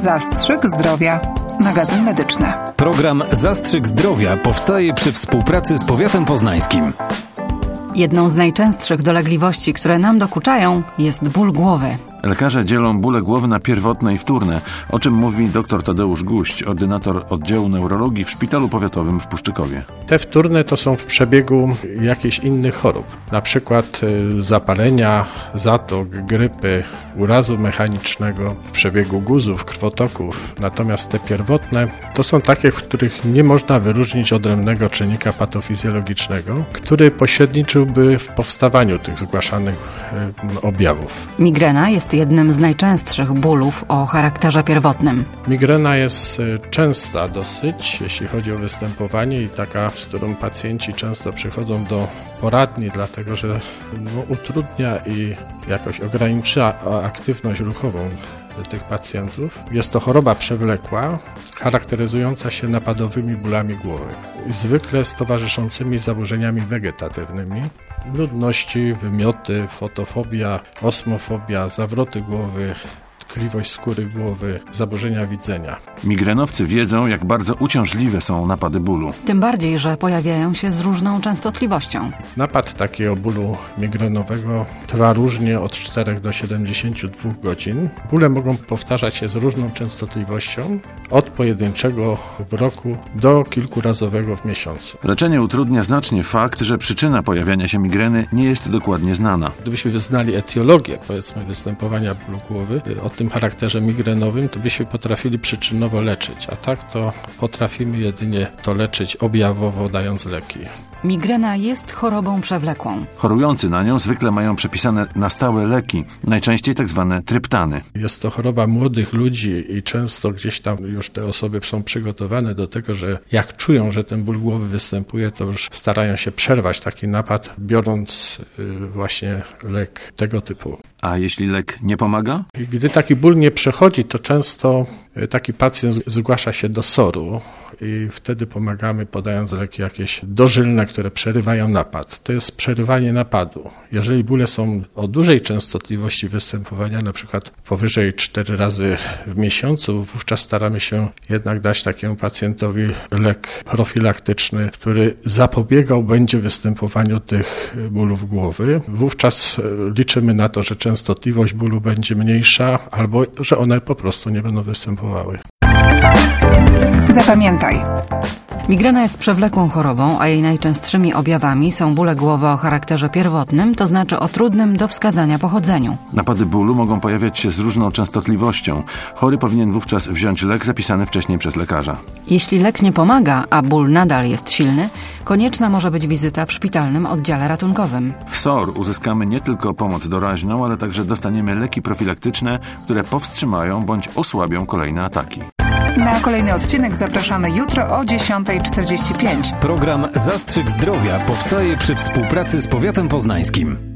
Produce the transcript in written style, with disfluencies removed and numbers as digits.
Zastrzyk zdrowia. Magazyn medyczny. Program Zastrzyk zdrowia powstaje przy współpracy z powiatem poznańskim. Jedną z najczęstszych dolegliwości, które nam dokuczają, jest ból głowy. Lekarze dzielą bóle głowy na pierwotne i wtórne, o czym mówi dr Tadeusz Guść, ordynator oddziału neurologii w Szpitalu Powiatowym w Puszczykowie. Te wtórne to są w przebiegu jakichś innych chorób, na przykład zapalenia, zatok, grypy, urazu mechanicznego, w przebiegu guzów, krwotoków. Natomiast te pierwotne to są takie, w których nie można wyróżnić odrębnego czynnika patofizjologicznego, który pośredniczyłby w powstawaniu tych zgłaszanych objawów. Migrena jest jednym z najczęstszych bólów o charakterze pierwotnym. Migrena jest częsta dosyć, jeśli chodzi o występowanie i taka, z którą pacjenci często przychodzą do poradni, dlatego że utrudnia i jakoś ogranicza aktywność ruchową tych pacjentów. Jest to choroba przewlekła, charakteryzująca się napadowymi bólami głowy, zwykle z towarzyszącymi zaburzeniami wegetatywnymi, nudności, wymioty, fotofobia, osmofobia, zawroty głowy, tkliwość skóry głowy, zaburzenia widzenia. Migrenowcy wiedzą, jak bardzo uciążliwe są napady bólu. Tym bardziej, że pojawiają się z różną częstotliwością. Napad takiego bólu migrenowego trwa różnie od 4 do 72 godzin. Bóle mogą powtarzać się z różną częstotliwością, od pojedynczego w roku do kilkurazowego w miesiącu. Leczenie utrudnia znacznie fakt, że przyczyna pojawiania się migreny nie jest dokładnie znana. Gdybyśmy wyznali etiologię, powiedzmy, występowania bólu głowy o tym charakterze migrenowym, to byśmy potrafili przyczynowo leczyć, a tak to potrafimy jedynie to leczyć objawowo, dając leki. Migrena jest chorobą przewlekłą. Chorujący na nią zwykle mają przepisane na stałe leki, najczęściej tak zwane tryptany. Jest to choroba młodych ludzi i często gdzieś tam już te osoby są przygotowane do tego, że jak czują, że ten ból głowy występuje, to już starają się przerwać taki napad, biorąc właśnie lek tego typu. A jeśli lek nie pomaga? Gdy taki ból nie przechodzi, to często taki pacjent zgłasza się do SOR-u i wtedy pomagamy, podając leki jakieś dożylne, które przerywają napad. To jest przerywanie napadu. Jeżeli bóle są o dużej częstotliwości występowania, na przykład powyżej 4 razy w miesiącu, wówczas staramy się jednak dać takiemu pacjentowi lek profilaktyczny, który zapobiegał będzie występowaniu tych bólów głowy. Wówczas liczymy na to, że częstotliwość bólu będzie mniejsza albo że one po prostu nie będą występowały. Zapamiętaj. Migrena jest przewlekłą chorobą, a jej najczęstszymi objawami są bóle głowy o charakterze pierwotnym, to znaczy o trudnym do wskazania pochodzeniu. Napady bólu mogą pojawiać się z różną częstotliwością. Chory powinien wówczas wziąć lek zapisany wcześniej przez lekarza. Jeśli lek nie pomaga, a ból nadal jest silny, konieczna może być wizyta w szpitalnym oddziale ratunkowym. W SOR uzyskamy nie tylko pomoc doraźną, ale także dostaniemy leki profilaktyczne, które powstrzymają bądź osłabią kolejne ataki. Na kolejny odcinek zapraszamy jutro o 10:45. Program Zastrzyk zdrowia powstaje przy współpracy z powiatem poznańskim.